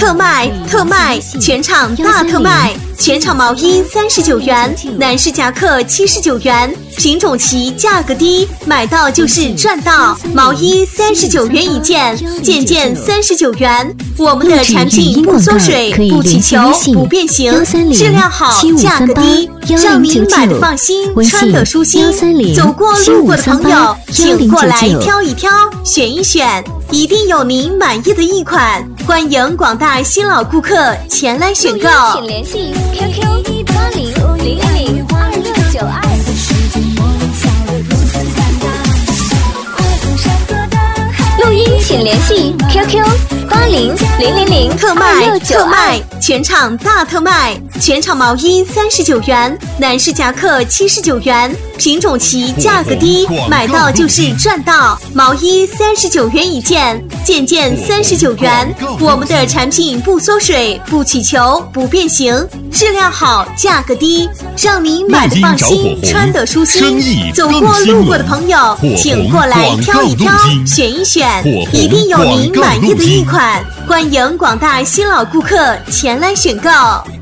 特卖特卖，全场大特卖！全场毛衣39元，男士夹克79元，品种齐，价格低，买到就是赚到。毛衣39元一件，件件39元。我们的产品不缩水，不起球，不变形，质量好，价格低，让您买的放心，穿得舒心。走过路过的朋友，请过来挑一挑，选一选，一定有您满意的一款。欢迎广大新老顾客前来选购。 请联系 QQ80002692。录音请联系 QQ800002。 特卖特卖，全场大特卖！全场毛衣39元，男士夹克79元，品种齐，价格低，买到就是赚到。毛衣39元一件，件件39元。我们的产品不缩水，不起球，不变形，质量好，价格低，让您买的放心，穿得舒心。走过路过的朋友，请过来挑一挑，选一选，一定有您满意的一款。欢迎广大新老顾客前来选购。